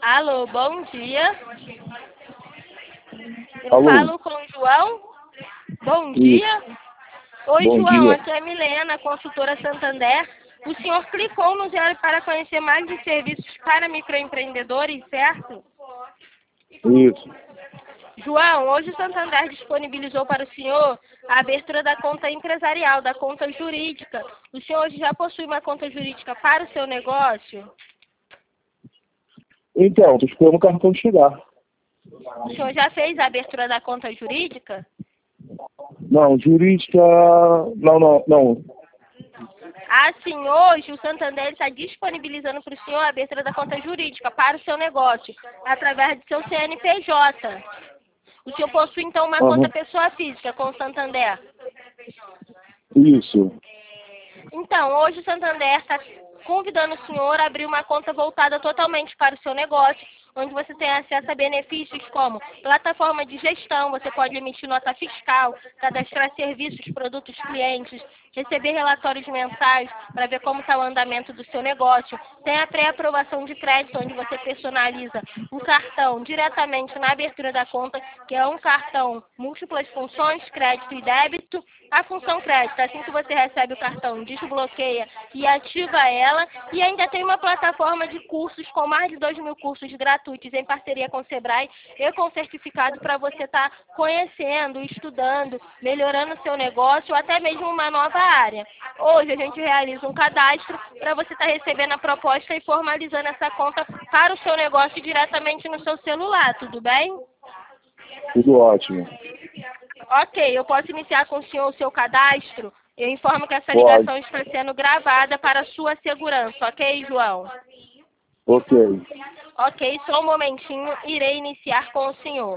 Alô, bom dia. Eu Alô. falo com o João. Bom dia. Oi, Bom João, dia. aqui é a Milena, consultora Santander. O senhor clicou no zero para conhecer mais de serviços para microempreendedores, certo? Isso. João, hoje o Santander disponibilizou para o senhor a abertura da conta empresarial, da conta jurídica. O senhor hoje já possui uma conta jurídica para o seu negócio? Então, tô esperando o cartão chegar. O senhor já fez a abertura da conta jurídica? Não, jurídica... Não. Assim, hoje o Santander está disponibilizando para o senhor a abertura da conta jurídica para o seu negócio, através do seu CNPJ. O senhor possui, então, uma conta pessoa física com o Santander? Isso. Então, hoje o Santander está convidando o senhor a abrir uma conta voltada totalmente para o seu negócio, onde você tem acesso a benefícios como plataforma de gestão, você pode emitir nota fiscal, cadastrar serviços, produtos, clientes, receber relatórios mensais para ver como está o andamento do seu negócio. Tem a pré-aprovação de crédito, onde você personaliza o cartão diretamente na abertura da conta, que é um cartão múltiplas funções, crédito e débito. A função crédito, assim que você recebe o cartão, desbloqueia e ativa ela. E ainda tem uma plataforma de cursos com mais de 2.000 cursos gratuitos em parceria com o Sebrae e com certificado para você estar conhecendo, estudando, melhorando o seu negócio ou até mesmo uma nova área. Hoje a gente realiza um cadastro para você estar recebendo a proposta e formalizando essa conta para o seu negócio diretamente no seu celular, tudo bem? Tudo ótimo. Ok, eu posso iniciar com o senhor o seu cadastro? Eu informo que essa Pode. ligação está sendo gravada para a sua segurança, ok, João? Ok. Ok, só um momentinho, irei iniciar com o senhor.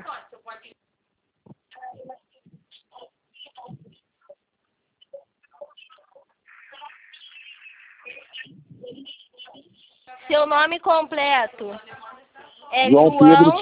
Seu nome completo é João Pedro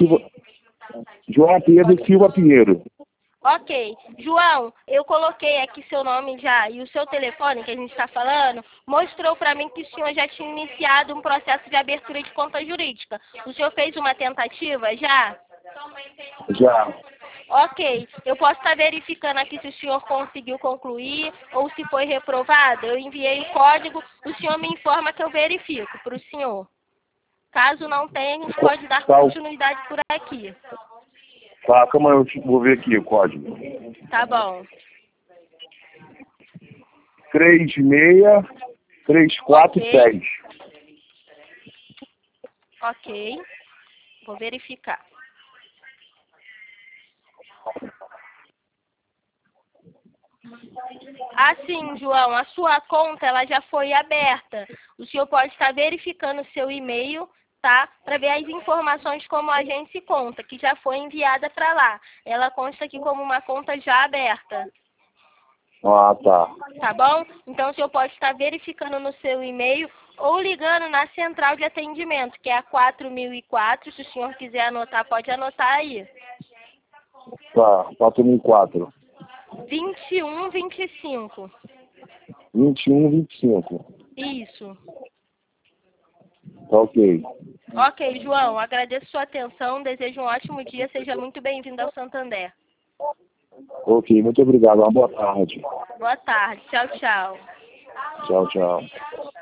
Silva Pinheiro. Ok. João, eu coloquei aqui seu nome já e o seu telefone que a gente está falando mostrou para mim que o senhor já tinha iniciado um processo de abertura de conta jurídica. O senhor fez uma tentativa já? Já. Ok. Eu posso estar verificando aqui se o senhor conseguiu concluir ou se foi reprovado. Eu enviei o código, o senhor me informa que eu verifico para o senhor. Caso não tenha, a gente pode dar continuidade por aqui. Tá, calma aí, eu vou ver aqui o código. Tá bom. 36347. Ok. Vou verificar. Assim, João, a sua conta ela já foi aberta. O senhor pode estar verificando o seu e-mail, tá? Para ver as informações como agência e conta, que já foi enviada para lá. Ela consta aqui como uma conta já aberta. Ah, tá. Tá bom? Então o senhor pode estar verificando no seu e-mail ou ligando na central de atendimento, que é a 4004. Se o senhor quiser anotar, pode anotar aí. Tá, 4004. 2125. 2125. Isso. Tá ok. Ok, João, agradeço sua atenção, desejo um ótimo dia, seja muito bem-vindo ao Santander. Ok, muito obrigado. Uma boa tarde. Boa tarde, tchau, tchau. Tchau, tchau.